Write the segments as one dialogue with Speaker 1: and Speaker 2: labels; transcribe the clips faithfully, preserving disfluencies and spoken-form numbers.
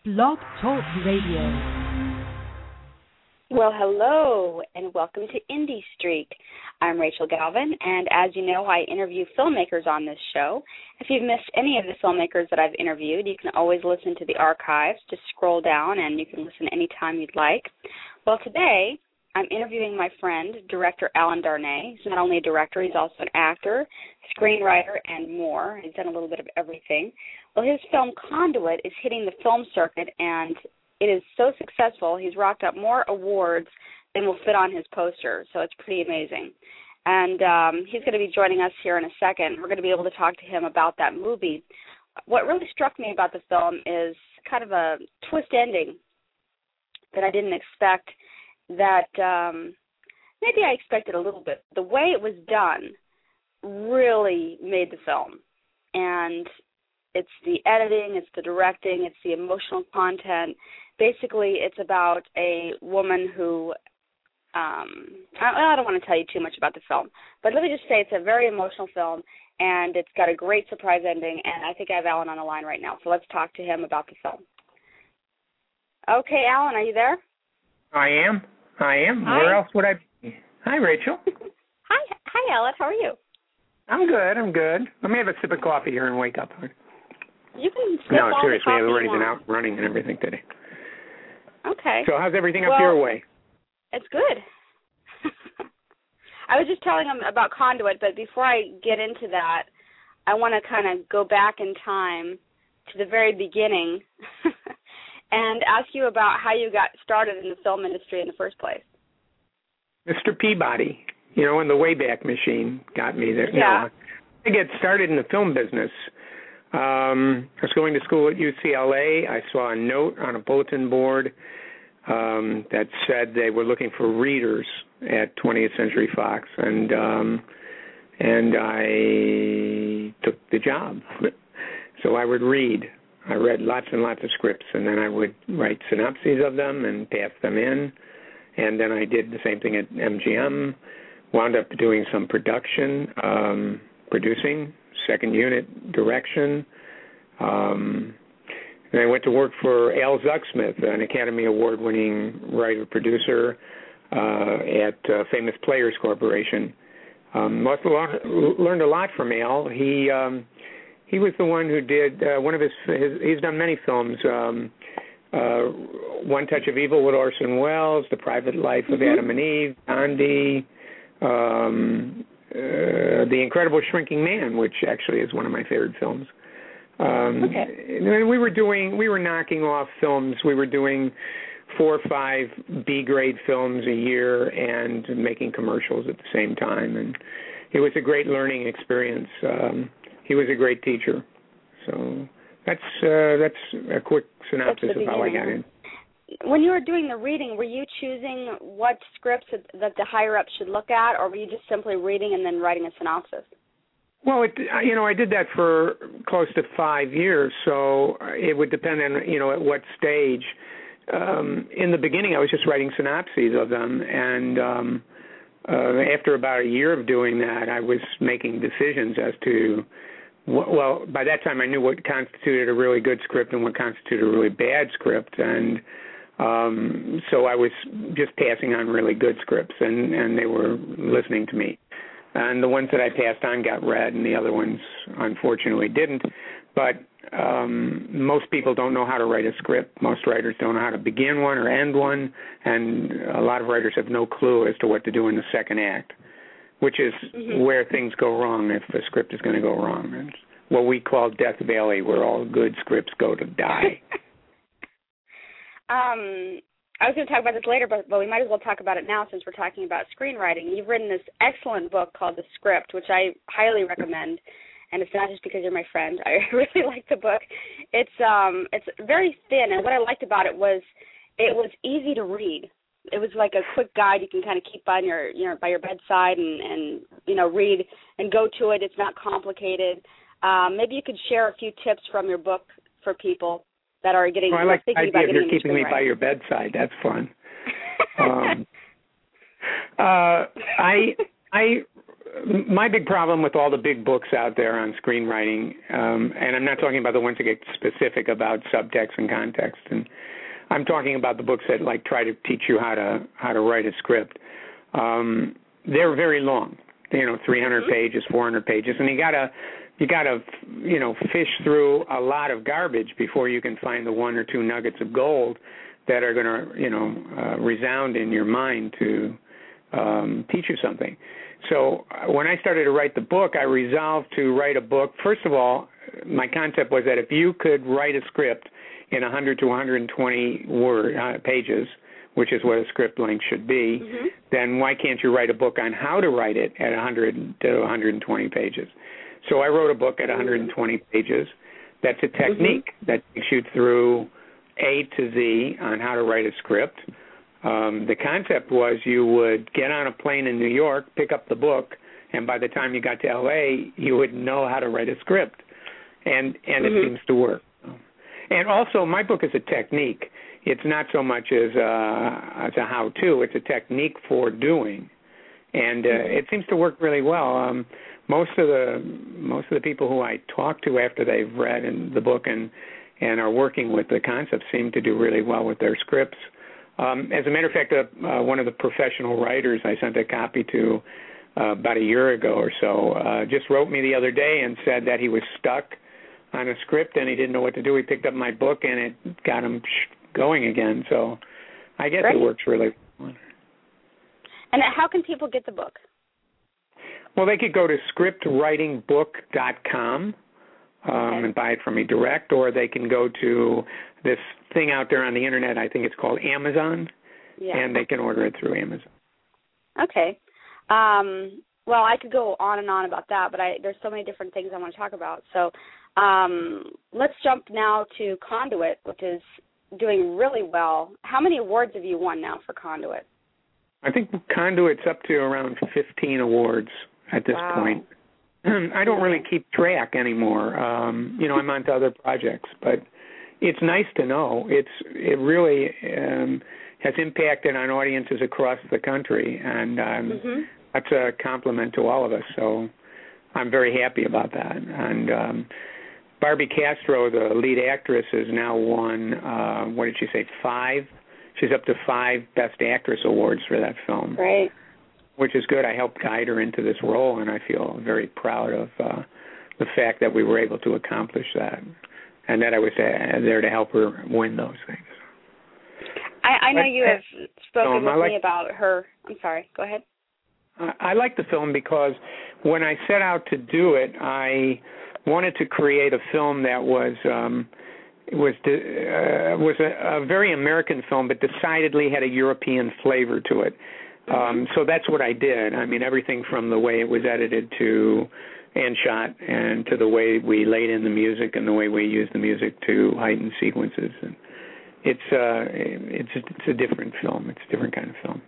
Speaker 1: Blog Talk Radio.
Speaker 2: Well, hello, and welcome to Indie Streak. I'm Rachel Galvin, and as you know, I interview filmmakers on this show. If you've missed any of the filmmakers that I've interviewed, you can always listen to the archives. Just scroll down, and you can listen anytime you'd like. Well, today, I'm interviewing my friend, director Alan Darnay. He's not only a director, he's also an actor, screenwriter, and more. He's done a little bit of everything. Well, his film Conduit is hitting the film circuit, and it is so successful, he's racked up more awards than will fit on his poster, so it's pretty amazing. And um, he's going to be joining us here in a second. We're going to be able to talk to him about that movie. What really struck me about the film is kind of a twist ending that I didn't expect, that um, maybe I expected a little bit. The way it was done really made the film. And it's the editing, it's the directing, it's the emotional content. Basically, it's about a woman who, um, I, I don't want to tell you too much about the film, but let me just say it's a very emotional film, and it's got a great surprise ending, and I think I have Alan on the line right now, so let's talk to him about the film. Okay, Alan, are you there?
Speaker 3: I am. I am.
Speaker 2: Hi.
Speaker 3: Where else would I be? Hi, Rachel.
Speaker 2: Hi, hi, Alan. How are you?
Speaker 3: I'm good. I'm good. Let me have a sip of coffee here and wake up.
Speaker 2: You can sip
Speaker 3: No,
Speaker 2: all
Speaker 3: seriously,
Speaker 2: the coffee
Speaker 3: I've already
Speaker 2: you
Speaker 3: been
Speaker 2: want.
Speaker 3: out running and everything today.
Speaker 2: Okay.
Speaker 3: So how's everything
Speaker 2: well,
Speaker 3: up your way?
Speaker 2: It's good. I was just telling him about Conduit, but before I get into that, I want to kind of go back in time to the very beginning and ask you about how you got started in the film industry in the first place.
Speaker 3: Mister Peabody, you know, in the Wayback Machine got me there.
Speaker 2: Yeah.
Speaker 3: No, I get started in the film business. Um, I was going to school at U C L A. I saw a note on a bulletin board um, that said they were looking for readers at twentieth Century Fox, and um, and I took the job. So I would read. I read lots and lots of scripts, and then I would write synopses of them and pass them in. And then I did the same thing at M G M, wound up doing some production, um, producing, second unit direction. Um, and I went to work for Al Zucksmith, an Academy Award-winning writer-producer uh, at uh, Famous Players Corporation. Um, also learned a lot from Al. He um, he was the one who did uh, one of his, his, he's done many films, um, uh, One Touch of Evil with Orson Welles, The Private Life of mm-hmm. Adam and Eve, Gandhi, um, uh, The Incredible Shrinking Man, which actually is one of my favorite films. Um,
Speaker 2: okay.
Speaker 3: And we were doing, we were knocking off films. We were doing four or five B-grade films a year and making commercials at the same time. And it was a great learning experience. Um, he was a great teacher. So that's uh, that's a quick synopsis of how I got in.
Speaker 2: When you were doing the reading, were you choosing what scripts that the higher-ups should look at, or were you just simply reading and then writing a synopsis?
Speaker 3: Well, it, you know, I did that for close to five years, so it would depend on, you know, at what stage. Um, in the beginning, I was just writing synopses of them, and um, uh, after about a year of doing that, I was making decisions as to, what, well, by that time I knew what constituted a really good script and what constituted a really bad script, and um, so I was just passing on really good scripts, and, and they were listening to me. And the ones that I passed on got read, and the other ones, unfortunately, didn't. But um, most people don't know how to write a script. Most writers don't know how to begin one or end one, and a lot of writers have no clue as to what to do in the second act, which is mm-hmm. where things go wrong if a script is going to go wrong. It's what we call Death Valley, where all good scripts go to die.
Speaker 2: um. I was going to talk about this later, but, but we might as well talk about it now since we're talking about screenwriting. You've written this excellent book called The Script, which I highly recommend, and it's not just because you're my friend. I really like the book. It's um, it's very thin, and what I liked about it was it was easy to read. It was like a quick guide you can kind of keep on your, you know, by your bedside and, and you know, read and go to it. It's not complicated. Um, maybe you could share a few tips from your book for people that are getting,
Speaker 3: well, I like the
Speaker 2: thinking
Speaker 3: idea
Speaker 2: about
Speaker 3: of you're keeping me by your bedside. That's fun. um, uh, I I my big problem with all the big books out there on screenwriting, um, and I'm not talking about the ones that get specific about subtext and context, and I'm talking about the books that like try to teach you how to how to write a script. Um, they're very long, you know, three hundred mm-hmm. pages, four hundred pages, and you gotta you gotta you know fish through a lot of garbage before you can find the one or two nuggets of gold that are going to you know uh, resound in your mind to um, teach you something. So uh, when I started to write the book, I resolved to write a book. First of all, my concept was that if you could write a script in one hundred to one hundred twenty word uh, pages, which is what a script length should be, mm-hmm. then why can't you write a book on how to write it at one hundred to one hundred twenty pages? So I wrote a book at one hundred twenty pages. That's a technique mm-hmm. that takes you through A to Z on how to write a script. Um, the concept was you would get on a plane in New York, pick up the book, and by the time you got to L A, you would know how to write a script, and and mm-hmm. it seems to work. And also, my book is a technique. It's not so much as a, as a how-to. It's a technique for doing, and uh, it seems to work really well. Um, most of the most of the people who I talk to after they've read in the book and and are working with the concept seem to do really well with their scripts. Um, as a matter of fact, uh, uh, one of the professional writers I sent a copy to uh, about a year ago or so uh, just wrote me the other day and said that he was stuck on a script and he didn't know what to do. He picked up my book and it got him going again. So I guess Great. It works really well.
Speaker 2: And how can people get the book?
Speaker 3: Well, they could go to script writing book dot com um, okay. and buy it from me direct, or they can go to this thing out there on the Internet, I think it's called Amazon, yeah. and they can order it through Amazon.
Speaker 2: Okay. Um, well, I could go on and on about that, but I, there's so many different things I want to talk about. So um, let's jump now to Conduit, which is doing really well. How many awards have you won now for Conduit?
Speaker 3: I think Conduit's up to around fifteen awards at this wow. point. I don't really keep track anymore. Um, you know, I'm on to other projects, but it's nice to know. It's it really um, has impacted on audiences across the country, and um, mm-hmm. that's a compliment to all of us. So I'm very happy about that. And um, Barbie Castro, the lead actress, has now won, uh, what did she say, five? She's up to five Best Actress awards for that film.
Speaker 2: Right.
Speaker 3: Which is good. I helped guide her into this role, and I feel very proud of uh, the fact that we were able to accomplish that, and that I was uh, there to help her win those things.
Speaker 2: I, I know
Speaker 3: but,
Speaker 2: you have spoken um, with
Speaker 3: like,
Speaker 2: me about her. I'm sorry. Go ahead.
Speaker 3: I, I like the film because when I set out to do it, I wanted to create a film that was um, was uh, was a, a very American film, but decidedly had a European flavor to it. Um, so that's what I did. I mean, everything from the way it was edited to and shot, and to the way we laid in the music and the way we used the music to heighten sequences. And it's uh, it's it's a different film. It's a different kind of film.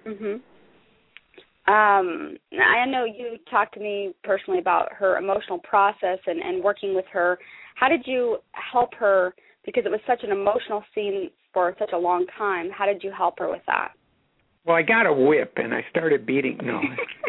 Speaker 2: Mm-hmm. Um, I know you talked to me personally about her emotional process and, and working with her. How did you help her? Because it was such an emotional scene for such a long time. How did you help her with that?
Speaker 3: Well, I got a whip, and I started beating. No.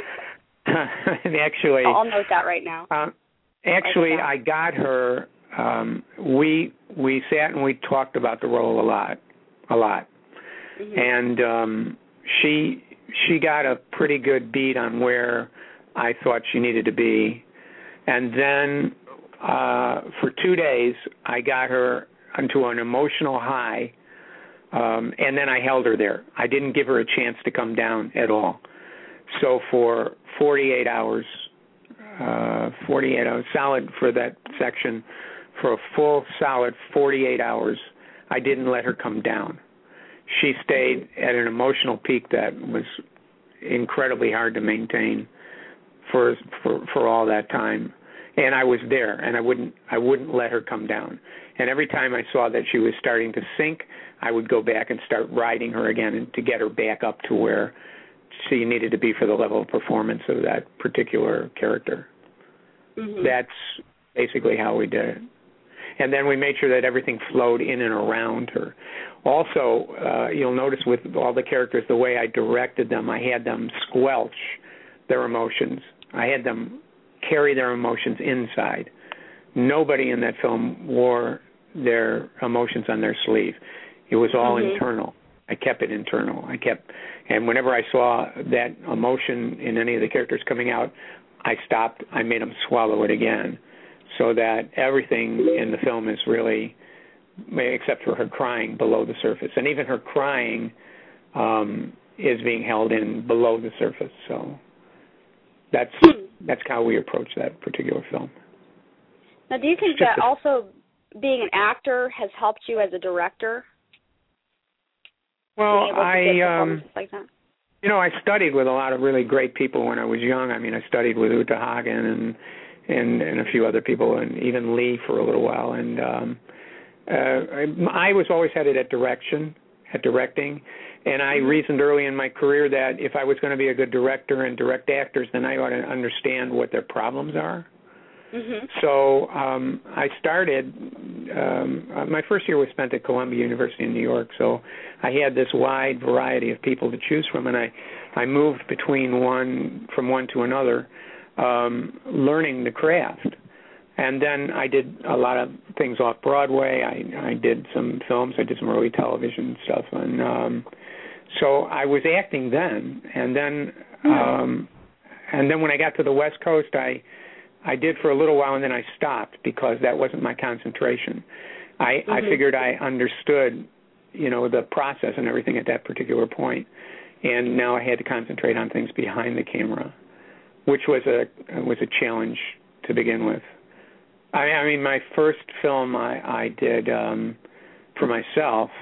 Speaker 3: and actually,
Speaker 2: I'll note that right now.
Speaker 3: Uh, actually, I got her. Um, we we sat and we talked about the role a lot, a lot, mm-hmm. and um, she she got a pretty good beat on where I thought she needed to be, and then uh, for two days I got her into an emotional high. Um, and then I held her there. I didn't give her a chance to come down at all. So for forty-eight hours, uh, forty-eight hours, solid for that section, for a full solid forty-eight hours, I didn't let her come down. She stayed at an emotional peak that was incredibly hard to maintain for for, for all that time. And I was there, and I wouldn't I wouldn't let her come down. And every time I saw that she was starting to sink, I would go back and start riding her again and to get her back up to where she needed to be for the level of performance of that particular character. Mm-hmm. That's basically how we did it. And then we made sure that everything flowed in and around her. Also, uh, you'll notice with all the characters, the way I directed them, I had them squelch their emotions I had them carry their emotions inside. Nobody in that film wore their emotions on their sleeve. It was all mm-hmm. internal. I kept it internal. I kept, and whenever I saw that emotion in any of the characters coming out, I stopped. I made them swallow it again, so that everything in the film is really, except for her crying, below the surface, and even her crying um, is being held in below the surface. So that's that's how we approach that particular film.
Speaker 2: Now, do you think that a, also being an actor has helped you as a director?
Speaker 3: Well, I, um,
Speaker 2: like that?
Speaker 3: you know, I studied with a lot of really great people when I was young. I mean, I studied with Uta Hagen and and, and a few other people, and even Lee for a little while. And um, uh, I, I was always headed at direction, at directing, and I reasoned early in my career that if I was going to be a good director and direct actors, then I ought to understand what their problems are. Mm-hmm. So um, I started, um, my first year was spent at Columbia University in New York, so I had this wide variety of people to choose from, and I, I moved between one, from one to another, um, learning the craft. And then I did a lot of things off Broadway. I, I did some films. I did some early television stuff. And um, so I was acting then, and then um, and then when I got to the West Coast, I I did for a little while, and then I stopped because that wasn't my concentration. I, mm-hmm. I figured I understood, you know, the process and everything at that particular point, and now I had to concentrate on things behind the camera, which was a was a challenge to begin with. I, I mean, my first film I, I did um, for myself,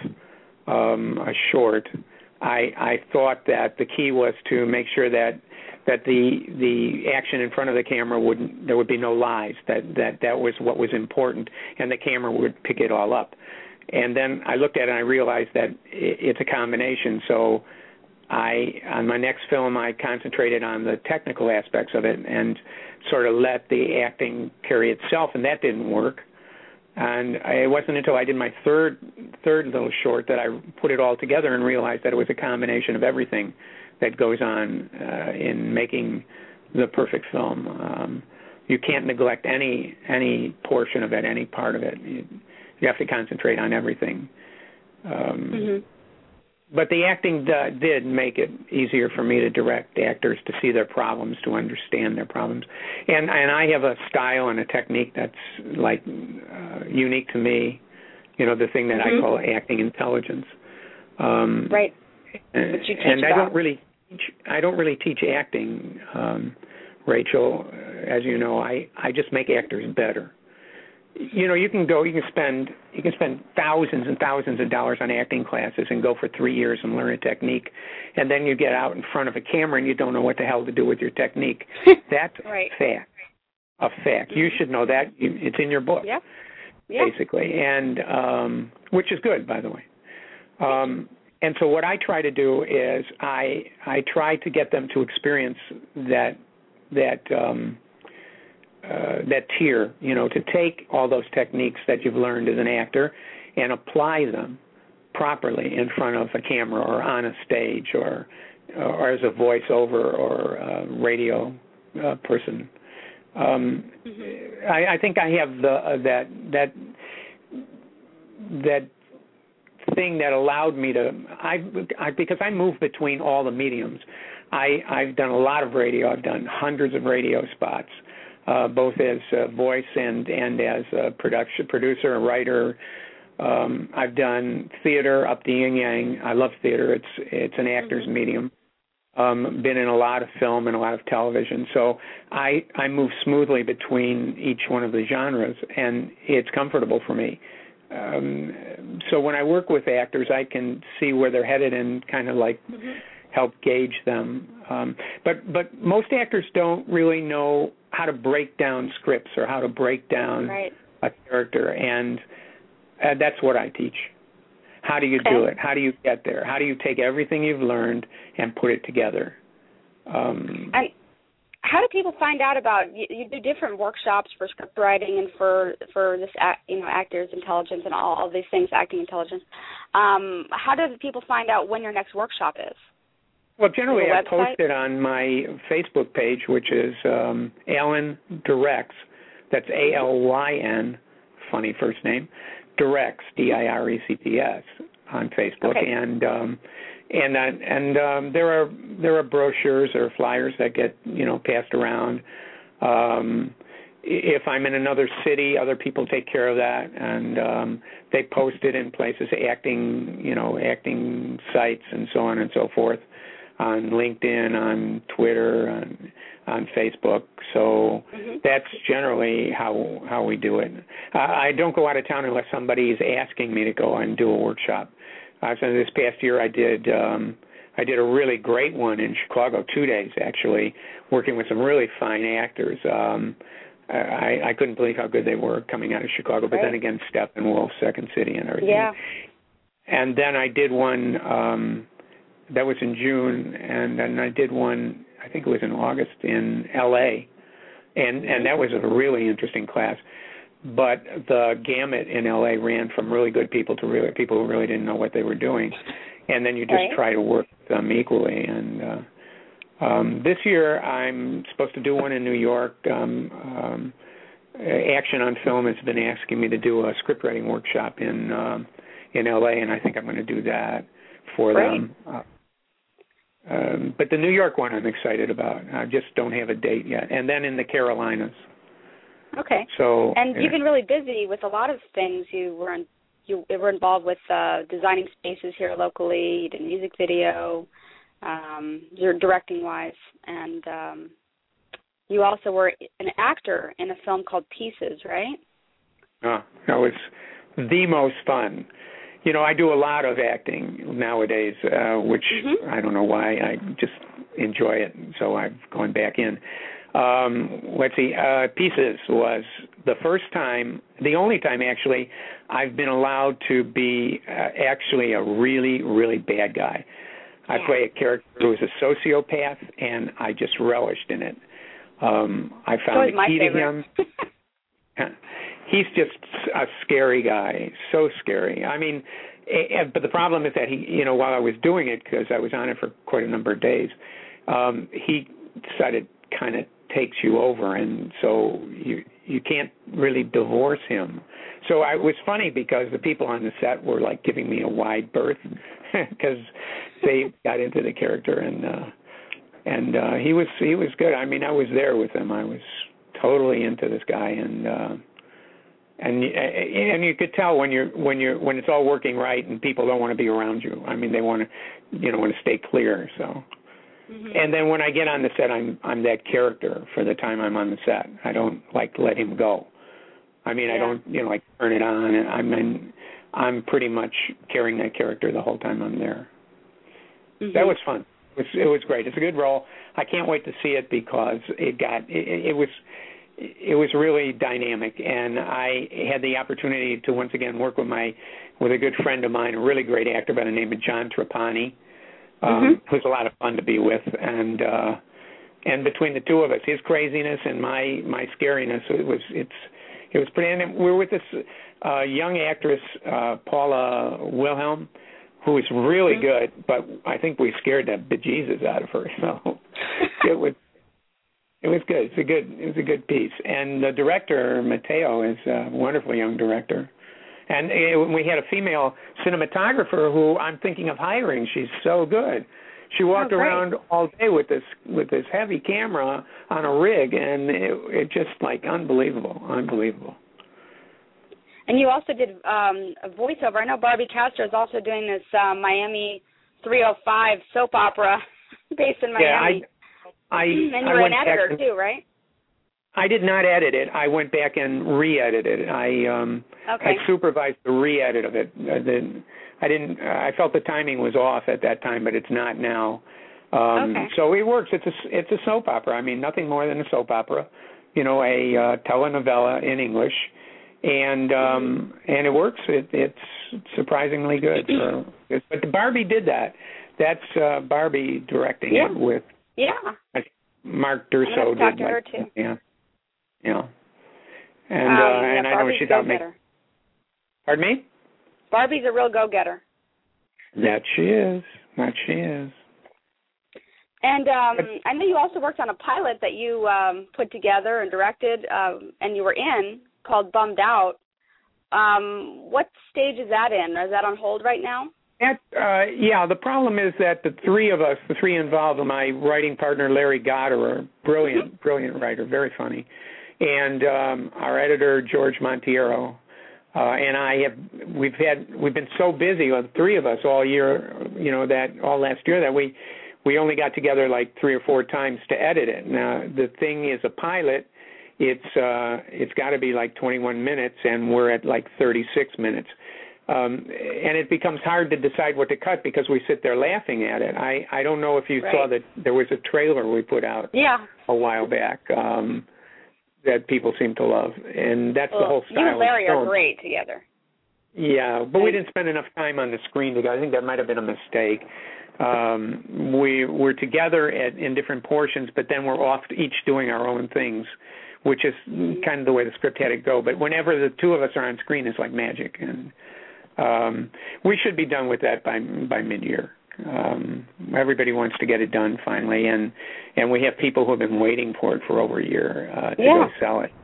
Speaker 3: um, a short. I, I thought that the key was to make sure that that the the action in front of the camera wouldn't, there would be no lies, that, that that was what was important, and the camera would pick it all up. And then I looked at it and I realized that it's a combination. So I, on my next film, I concentrated on the technical aspects of it and sort of let the acting carry itself, and that didn't work. And it wasn't until I did my third third little short that I put it all together and realized that it was a combination of everything that goes on uh, in making the perfect film. Um, you can't neglect any any portion of it, any part of it. You, you have to concentrate on everything. Um, mm-hmm. But the acting uh, did make it easier for me to direct actors, to see their problems, to understand their problems. And and I have a style and a technique that's like uh, unique to me, you know, the thing that mm-hmm. I call acting intelligence. Um,
Speaker 2: right.
Speaker 3: And,
Speaker 2: But you teach
Speaker 3: and I
Speaker 2: that.
Speaker 3: don't really teach, I don't really teach acting, um, Rachel. As you know, I, I just make actors better. You know, you can go, you can spend, you can spend thousands and thousands of dollars on acting classes and go for three years and learn a technique, and then you get out in front of a camera and you don't know what the hell to do with your technique. That's
Speaker 2: right.
Speaker 3: a fact. A fact. Mm-hmm. You should know that. It's in your book,
Speaker 2: yeah. Yeah.
Speaker 3: basically, and um, which is good, by the way. Um, and so what I try to do is I I try to get them to experience that that. Um, Uh, that tier, you know, to take all those techniques that you've learned as an actor and apply them properly in front of a camera or on a stage or or as a voiceover or a radio uh, person. Um, mm-hmm. I, I think I have the uh, that that that thing that allowed me to I, I because I move between all the mediums. I I've done a lot of radio. I've done hundreds of radio spots. Uh, both as a voice and, and as a production producer and writer. Um, I've done theater up the yin yang. I love theater. It's it's an actor's mm-hmm. medium. Um, been in a lot of film and a lot of television. So I, I move smoothly between each one of the genres, and it's comfortable for me. Um, so when I work with actors, I can see where they're headed and kind of like mm-hmm. help gauge them. Um, but but most actors don't really know how to break down scripts or how to break down
Speaker 2: right.
Speaker 3: a character, and uh, that's what I teach. How do you
Speaker 2: okay.
Speaker 3: do it? How do you get there? How do you take everything you've learned and put it together? Um,
Speaker 2: and how do people find out about you, you do different workshops for script writing and for for this you know actors intelligence and all, all these things, acting intelligence. Um, how do people find out when your next workshop is?
Speaker 3: Well, generally
Speaker 2: Your
Speaker 3: I
Speaker 2: website?
Speaker 3: post it on my Facebook page, which is um, Alyn Directs. That's A L Y N, funny first name, Directs, D I R E C T S, on Facebook.
Speaker 2: Okay.
Speaker 3: And um, and uh, and um, there are there are brochures or flyers that get you know passed around. Um, if I'm in another city, other people take care of that, and um, they post it in places, acting you know acting sites and so on and so forth, on LinkedIn, on Twitter, on on Facebook. So
Speaker 2: mm-hmm.
Speaker 3: that's generally how how we do it. Uh, I don't go out of town unless somebody is asking me to go and do a workshop. Uh, so this past year, I did um, I did a really great one in Chicago, two days actually, working with some really fine actors. Um, I, I couldn't believe how good they were coming out of Chicago. But
Speaker 2: right.
Speaker 3: then again, Steppenwolf, Second City, and everything.
Speaker 2: Yeah.
Speaker 3: And then I did one. Um, That was in June, and then I did one, I think it was in August, in L A, and and that was a really interesting class. But the gamut in L A ran from really good people to really people who really didn't know what they were doing, and then you just
Speaker 2: right.
Speaker 3: try to work them equally. And uh, um, this year I'm supposed to do one in New York. Um, um, Action on Film has been asking me to do a script writing workshop in um, in L A, and I think I'm going to do that for
Speaker 2: Great.
Speaker 3: them. Uh, Um, but the New York one I'm excited about. I just don't have a date yet. And then in the Carolinas.
Speaker 2: Okay.
Speaker 3: So
Speaker 2: and
Speaker 3: yeah.
Speaker 2: you've been really busy with a lot of things. You were in, you were involved with uh, designing spaces here locally. You did music video. Um, you're directing wise, and um, you also were an actor in a film called Pieces, right?
Speaker 3: Oh, that was the most fun. You know, I do a lot of acting nowadays, uh, which
Speaker 2: mm-hmm.
Speaker 3: I don't know why. I just enjoy it, so I've gone back in. Um, let's see, uh, Pieces was the first time, the only time actually, I've been allowed to be uh, actually a really, really bad guy. I
Speaker 2: yeah.
Speaker 3: play a character who is a sociopath, and I just relished in it. Um, I found the key to him. He's just a scary guy, so scary. I mean, but the problem is that he, you know, while I was doing it, because I was on it for quite a number of days, um, he decided kind of takes you over, and so you you can't really divorce him. So I, it was funny because the people on the set were like giving me a wide berth because they got into the character, and uh, and uh, he was he was good. I mean, I was there with him. I was totally into this guy, and. Uh, And and you could tell when you're when you're when it's all working right and people don't want to be around you. I mean, they want to, you know, want to stay clear. So, mm-hmm. And then when I get on the set, I'm I'm that character for the time I'm on the set. I don't like let him go. I mean, yeah. I don't you know like turn it on. And I'm in, I'm pretty much carrying that character the whole time I'm there. Mm-hmm. That was fun. It was, it was great. It's a good role. I can't wait to see it because it got it, it was. It was really dynamic, and I had the opportunity to once again work with my with a good friend of mine, a really great actor by the name of John Trapani, um, mm-hmm. who's a lot of fun to be with, and uh, and between the two of us, his craziness and my my scariness, it was it's it was pretty. And we were with this uh, young actress, uh, Paula Wilhelm, who is really mm-hmm. good, but I think we scared the bejesus out of her. So it was. It was good. It's a good. It was a good piece, and the director Mateo is a wonderful young director, and it, we had a female cinematographer who I'm thinking of hiring. She's so good. She walked
Speaker 2: oh,
Speaker 3: around all day with this with this heavy camera on a rig, and it, it just like unbelievable, unbelievable.
Speaker 2: And you also did um, a voiceover. I know Barbie Castro is also doing this uh, Miami three oh five soap opera based in Miami.
Speaker 3: Yeah, I, I,
Speaker 2: and you
Speaker 3: I
Speaker 2: were
Speaker 3: went
Speaker 2: an editor
Speaker 3: and,
Speaker 2: too, right?
Speaker 3: I did not edit it. I went back and re-edited it. I um,
Speaker 2: okay.
Speaker 3: I supervised the re-edit of it. Uh, the, I didn't. Uh, I felt the timing was off at that time, but it's not now. Um,
Speaker 2: okay.
Speaker 3: So it works. It's a it's a soap opera. I mean, nothing more than a soap opera. You know, a uh, telenovela in English, and um, and it works. It, it's surprisingly good. For, but Barbie did that. That's uh, Barbie directing
Speaker 2: yeah.
Speaker 3: it with.
Speaker 2: Yeah.
Speaker 3: Mark Durso
Speaker 2: did. Talk to
Speaker 3: like,
Speaker 2: her too.
Speaker 3: Yeah. Yeah. And
Speaker 2: um,
Speaker 3: uh,
Speaker 2: yeah,
Speaker 3: and I know she's out making. Pardon me?
Speaker 2: Barbie's a real go-getter.
Speaker 3: That she is. That she is.
Speaker 2: And um, I know you also worked on a pilot that you um, put together and directed, um, and you were in, called Bummed Out. Um, what stage is that in? Is that on hold right now?
Speaker 3: That, uh, yeah, the problem is that the three of us, the three involved, my writing partner Larry Goddard, brilliant, mm-hmm. brilliant writer, very funny, and um, our editor George Montiero, uh, and I have we've had we've been so busy, the three of us, all year, you know, that all last year that we we only got together like three or four times to edit it. Now the thing is a pilot. It's uh, it's got to be like twenty-one minutes, and we're at like thirty-six minutes. Um, and it becomes hard to decide what to cut because we sit there laughing at it. I, I don't know if you right. saw that there was a trailer we put out
Speaker 2: yeah.
Speaker 3: a while back um, that people seem to love, and that's
Speaker 2: well,
Speaker 3: the whole style.
Speaker 2: You and Larry
Speaker 3: of
Speaker 2: are great together.
Speaker 3: Yeah, but we didn't spend enough time on the screen together. I think that might have been a mistake. Um, we we're together at, in different portions, but then we're off each doing our own things, which is kind of the way the script had to go. But whenever the two of us are on screen, it's like magic, and um, we should be done with that by by mid-year. Um, everybody wants to get it done finally, and and we have people who have been waiting for it for over a year uh, to
Speaker 2: yeah.
Speaker 3: go sell it.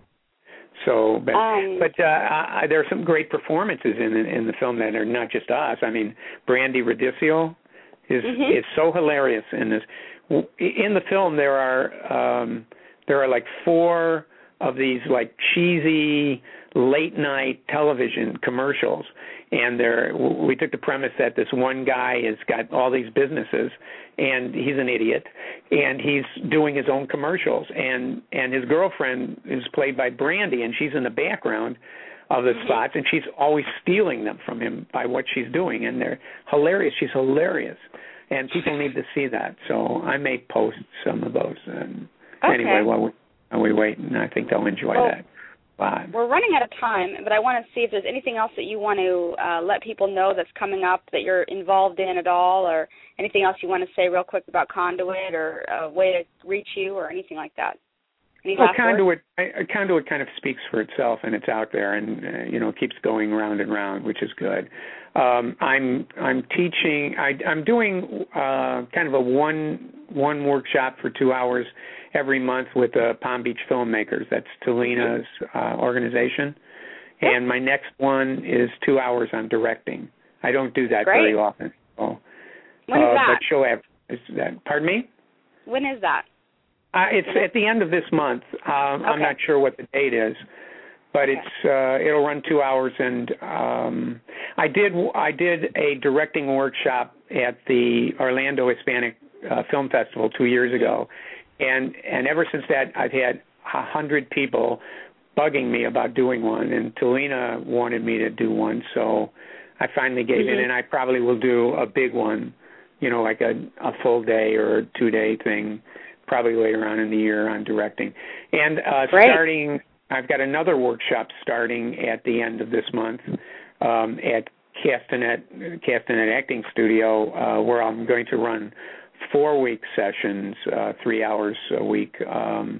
Speaker 3: So, but
Speaker 2: um,
Speaker 3: but uh, I, there are some great performances in in the film that are not just us. I mean, Brandy Radicchio is
Speaker 2: mm-hmm.
Speaker 3: is so hilarious in this. In the film, there are um, there are like four of these like cheesy late night television commercials, and there we took the premise that this one guy has got all these businesses, and he's an idiot, and he's doing his own commercials, and and his girlfriend is played by Brandy, and she's in the background of the mm-hmm. spots, and she's always stealing them from him by what she's doing, and they're hilarious. She's hilarious, and people need to see that. So I may post some of those. And
Speaker 2: okay.
Speaker 3: Anyway, while we, while we wait, and I think they'll enjoy
Speaker 2: well,
Speaker 3: that. Bye.
Speaker 2: We're running out of time, but I want to see if there's anything else that you want to uh, let people know that's coming up that you're involved in at all, or anything else you want to say real quick about Conduit, or a way to reach you, or anything like that. Any
Speaker 3: well, Conduit, I, Conduit kind of speaks for itself, and it's out there, and uh, you know, keeps going round and round, which is good. Um, I'm I'm teaching. I, I'm doing uh, kind of a one one workshop for two hours every month with the Palm Beach Filmmakers. That's Talina's uh, organization, yep. and my next one is two hours on directing. I don't do that
Speaker 2: Great.
Speaker 3: very often. So,
Speaker 2: when is
Speaker 3: uh,
Speaker 2: that?
Speaker 3: But she'll have is that. Pardon me?
Speaker 2: When is that?
Speaker 3: Uh, it's at the end of this month. Um,
Speaker 2: okay.
Speaker 3: I'm not sure what the date is, but
Speaker 2: okay.
Speaker 3: it's uh, it'll run two hours. And um, I did I did a directing workshop at the Orlando Hispanic uh, Film Festival two years ago, and and ever since that I've had a hundred people bugging me about doing one, and Talina wanted me to do one, so I finally gave
Speaker 2: mm-hmm.
Speaker 3: in, and I probably will do a big one, you know, like a, a full day or a two day thing. Probably later on in the year on directing. And uh, starting, I've got another workshop starting at the end of this month um, at Castanet, Castanet Acting Studio, uh, where I'm going to run four-week sessions, uh, three hours a week, um,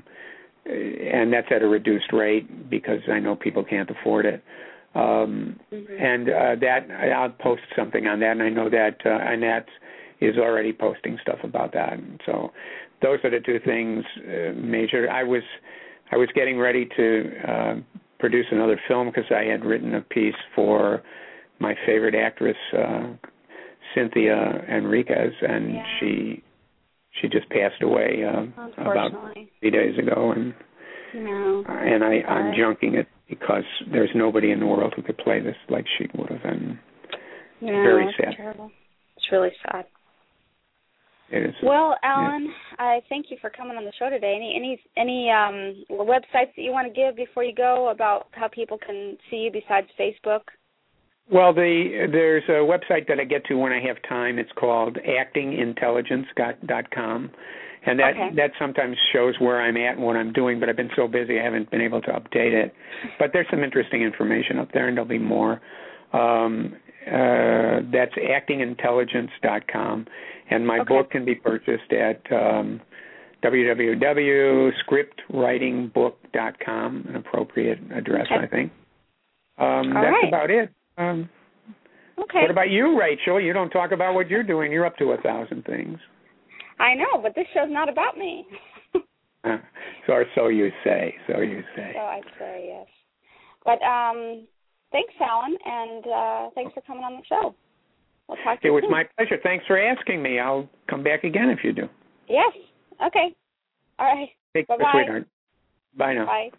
Speaker 3: and that's at a reduced rate because I know people can't afford it. Um, mm-hmm. And uh, that I'll post something on that, and I know that uh, Annette is already posting stuff about that. And so those are the two things uh, major. I was I was getting ready to uh, produce another film because I had written a piece for my favorite actress, uh, Cynthia Enriquez, and
Speaker 2: yeah.
Speaker 3: she she just passed away uh, about three days ago, and
Speaker 2: no.
Speaker 3: and I, I'm junking it because there's nobody in the world who could play this like she would have been.
Speaker 2: No,
Speaker 3: very
Speaker 2: it's
Speaker 3: sad.
Speaker 2: Terrible. It's really sad.
Speaker 3: It is.
Speaker 2: Well, Alan, yeah. I thank you for coming on the show today. Any any any um, websites that you want to give before you go about how people can see you besides Facebook?
Speaker 3: Well, the there's a website that I get to when I have time. It's called acting intelligence dot com, and that
Speaker 2: okay.
Speaker 3: that sometimes shows where I'm at and what I'm doing. But I've been so busy I haven't been able to update it. But there's some interesting information up there, and there'll be more. Um, uh, that's acting intelligence dot com. And my
Speaker 2: okay.
Speaker 3: book can be purchased at um, w w w dot script writing book dot com, an appropriate address,
Speaker 2: okay.
Speaker 3: I think. Um, that's
Speaker 2: right.
Speaker 3: about it. Um,
Speaker 2: okay.
Speaker 3: What about you, Rachel? You don't talk about what you're doing. You're up to a thousand things.
Speaker 2: I know, but this show's not about me.
Speaker 3: uh, so, or so you say, so you say.
Speaker 2: So I say, yes. But um, thanks, Alan, and uh, thanks for coming on the show. We'll talk to
Speaker 3: it
Speaker 2: you
Speaker 3: was
Speaker 2: soon.
Speaker 3: my pleasure. Thanks for asking me. I'll come back again if you do.
Speaker 2: Yes. Okay. All right.
Speaker 3: Take care,
Speaker 2: Bye-bye.
Speaker 3: sweetheart. Bye now.
Speaker 2: Bye.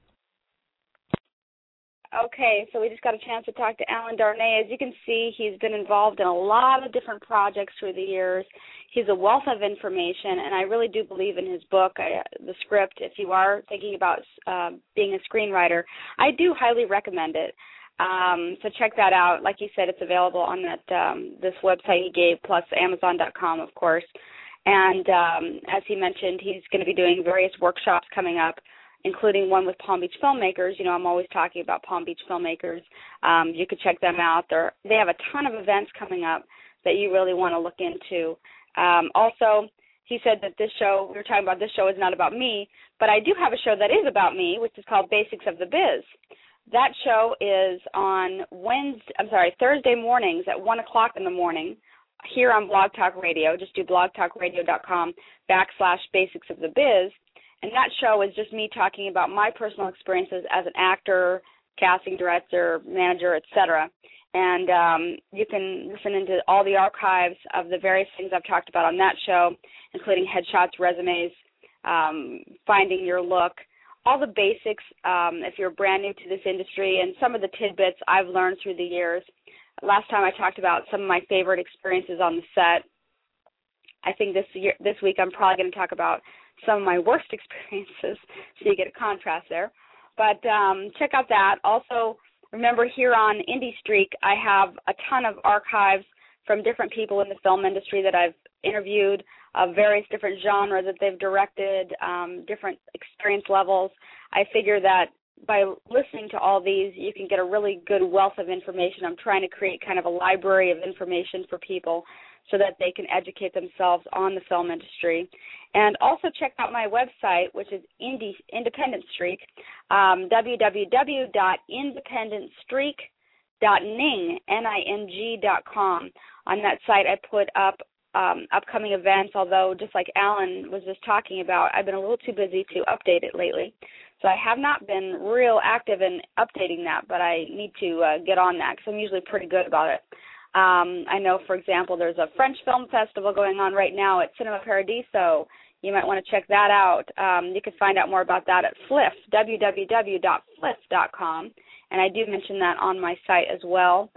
Speaker 2: Okay, so we just got a chance to talk to Alan Darnay. As you can see, he's been involved in a lot of different projects through the years. He's a wealth of information, and I really do believe in his book, uh, the script. If you are thinking about uh, being a screenwriter, I do highly recommend it. Um, so check that out. Like he said, it's available on that um, this website he gave, plus Amazon dot com, of course. And um, as he mentioned, he's going to be doing various workshops coming up, including one with Palm Beach filmmakers. You know, I'm always talking about Palm Beach filmmakers. Um, you could check them out. They're, they have a ton of events coming up that you really want to look into. Um, also, he said that this show, we were talking about this show is not about me, but I do have a show that is about me, which is called Basics of the Biz. That show is on Wednesday, I'm sorry, Thursday mornings at one o'clock in the morning here on Blog Talk Radio. Just do blogtalkradio.com backslash Basics of the Biz. And that show is just me talking about my personal experiences as an actor, casting director, manager, et cetera. And um, you can listen into all the archives of the various things I've talked about on that show, including headshots, resumes, um, finding your look, all the basics um, if you're brand new to this industry, and some of the tidbits I've learned through the years. Last time I talked about some of my favorite experiences on the set. I think this year, this week I'm probably going to talk about some of my worst experiences, so you get a contrast there. But um, check out that. Also, remember here on Indie Streak, I have a ton of archives from different people in the film industry that I've interviewed, of various different genres that they've directed, um, different experience levels. I figure that by listening to all these, you can get a really good wealth of information. I'm trying to create kind of a library of information for people so that they can educate themselves on the film industry. And also check out my website, which is Indie, Independent Streak, um, w w w dot independent streak dot ning, N I N G dot com. On that site, I put up um, upcoming events, although just like Alan was just talking about, I've been a little too busy to update it lately. So I have not been real active in updating that, but I need to uh, get on that because I'm usually pretty good about it. Um, I know, for example, there's a French film festival going on right now at Cinema Paradiso. You might want to check that out. Um, you can find out more about that at F L I F, w w w dot f l i f dot com, and I do mention that on my site as well,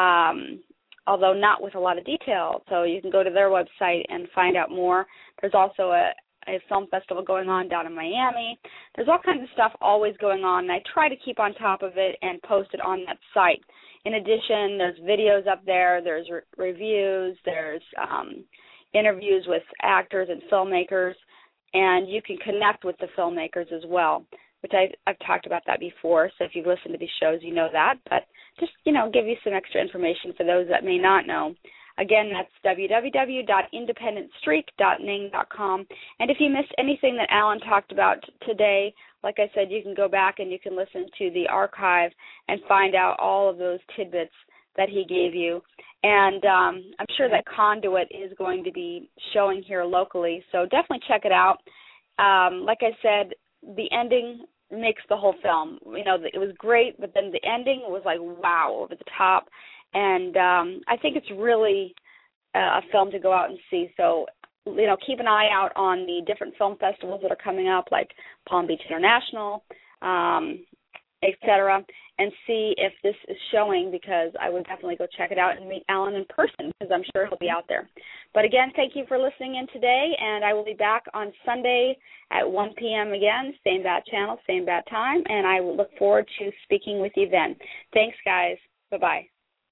Speaker 2: um, although not with a lot of detail. So you can go to their website and find out more. There's also a, a film festival going on down in Miami. There's all kinds of stuff always going on, and I try to keep on top of it and post it on that site. In addition, there's videos up there, there's re- reviews, there's um, interviews with actors and filmmakers, and you can connect with the filmmakers as well, which I, I've talked about that before, so if you've listened to these shows, you know that, but just, you know, give you some extra information for those that may not know. Again, that's w w w dot independent streak dot ning dot com, and if you missed anything that Alan talked about t- today, like I said, you can go back and you can listen to the archive and find out all of those tidbits that he gave you. And um, I'm sure that Conduit is going to be showing here locally, so definitely check it out. Um, like I said, the ending makes the whole film. You know, it was great, but then the ending was like, wow, over the top. And um, I think it's really a film to go out and see. So, you know, keep an eye out on the different film festivals that are coming up, like Palm Beach International, um, et cetera, and see if this is showing, because I would definitely go check it out and meet Alan in person, because I'm sure he'll be out there. But again, thank you for listening in today, and I will be back on Sunday at one p.m. again, same bat channel, same bat time, and I will look forward to speaking with you then. Thanks, guys. Bye-bye.